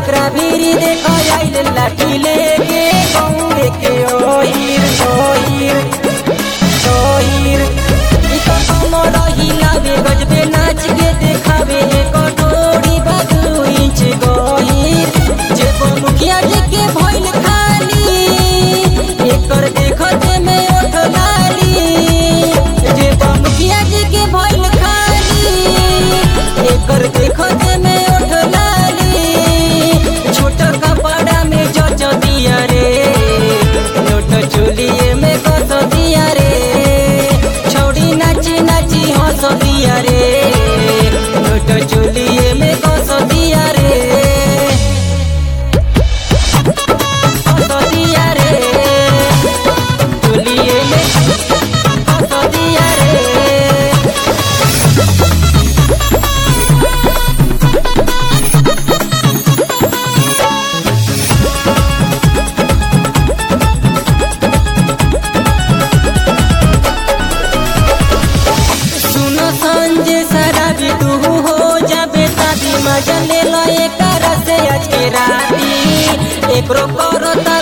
एकरा भीरी देख आइल लाठी लेके गौरे के ओहिर ओहिर ओहिर ई तो कमर हिलावे गजबे नाच के देखावे एक डोरी बाजू इंच गहिर जे मुखिया जी के भइल खाली एकर देखत में ओठ लाली जे मुखिया जी के भइल खाली एकर देखत में ओठ लाली छोट कपड़ा में जच दिया रे नोट चोलिए में कस दिया रे छौड़ी नाची नाची हंस दिया रे नोट चोलिए में कस दिया रे हंस दिया रे चोलिए में हंस दिया रे सुनो संजय शराबी तू हो जाबे शादी मजा ले लो एक से आज के राती एकरो करो